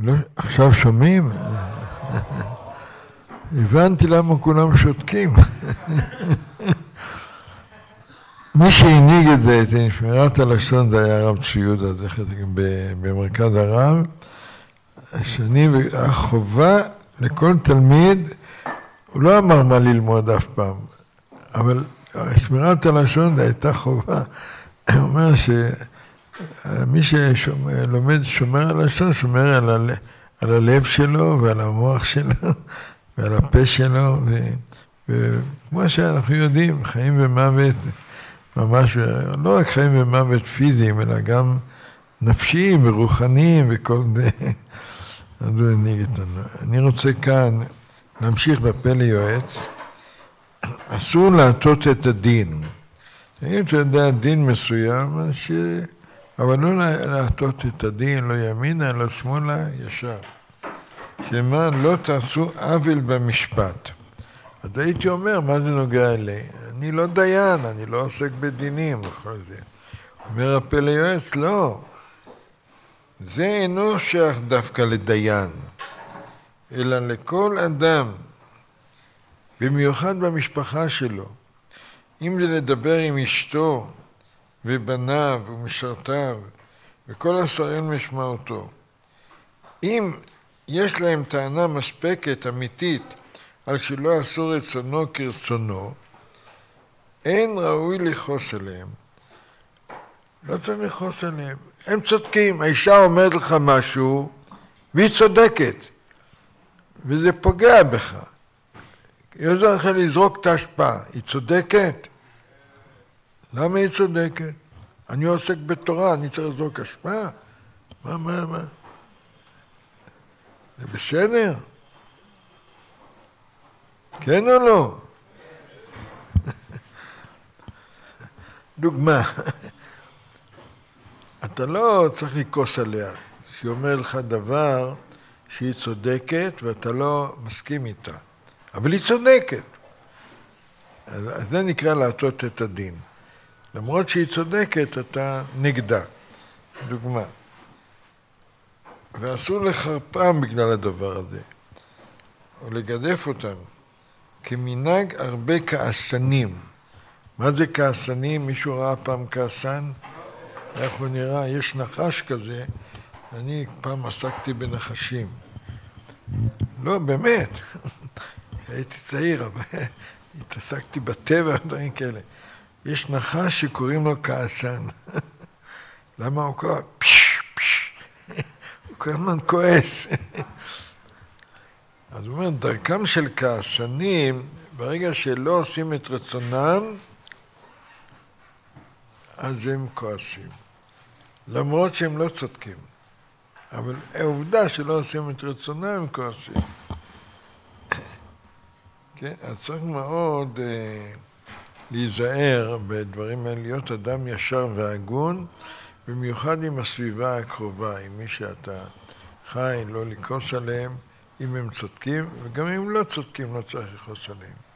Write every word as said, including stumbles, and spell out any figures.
לא, עכשיו שומעים? הבנתי למה כולם שותקים. מי שהנהיג את זה, את שמירת הלשון, זה היה הרב צבי יהודה, זה במרכז הרב. השני, החובה לכל תלמיד, הוא לא אמר מה ללמוד אף פעם, אבל שמירת הלשון זה הייתה חובה. הוא אומר שמי שלומד שומר הלשון, שומר על, ה... על הלב שלו ועל המוח שלו ועל הפה שלו, ו... וכמו שאנחנו יודעים, חיים ומוות, ממש, לא רק חיים ומוות פיזיים, אלא גם נפשיים ורוחניים וכל זה. אז הוא הנהיג אותנו. אני רוצה כאן להמשיך בפה ליועץ. אסור להטות את הדין. אם אתה יודע דין מסוים, ש... אבל לא להטות את הדין, לא ימינה, לא שמאלה, ישר. שמה לא תעשו עוול במשפט. אז הייתי אומר, מה זה נוגע אלי? אני לא דיין, אני לא עוסק בדינים וכל זה. אומר הפה ליועץ, לא. זה אינו שייך דווקא לדיין, אלא לכל אדם, במיוחד במשפחה שלו. אם זה לדבר עם אשתו ובניו ומשרתיו וכל השרים משמעותו. אם יש להם טענה מספקת, אמיתית, על שלא עשו רצונו כרצונו, אין ראוי לכעוס עליהם. לא צריך לכעוס עליהם. הם צודקים. האישה אומרת לך משהו, והיא צודקת. וזה פוגע בך. היא עוזר לך לזרוק את ההשפעה. היא צודקת? למה היא צודקת? אני עוסק בתורה, אני צריך לזרוק השפעה? מה, מה, מה? זה בסדר? כן או לא? דוגמה. אתה לא צריך לכעוס עליה, שהיא אומר לך דבר שהיא צודקת ואתה לא מסכים איתה. אבל היא צודקת. אז זה נקרא להטות את הדין. למרות שהיא צודקת, אתה נגדה. דוגמה. ואסור לחרפם בגלל הדבר הזה, או לגדף אותם, כמנהג הרבה כעסנים. מה זה כעסנים? מישהו ראה פעם כעסן? איך הוא נראה? יש נחש כזה. אני פעם עסקתי בנחשים. לא, באמת. הייתי צעיר, אבל התעסקתי בטבע, דברים כאלה. יש נחש שקוראים לו כעסן. למה הוא קורא? פש, פש. הוא כל הזמן כועס. אז הוא אומר, דרכם של כעסנים, ברגע שלא עושים את רצונם, אז הם כועסים. למרות שהם לא צודקים. אבל העובדה שלא עושים את רצונם, הם כועסים. כן? אז צריך מאוד אה, להיזהר בדברים האלה, להיות אדם ישר והגון, במיוחד עם הסביבה הקרובה, עם מי שאתה חי, לא לכעוס עליהם, אם הם צודקים, וגם אם לא צודקים, לא צריך לכעוס עליהם.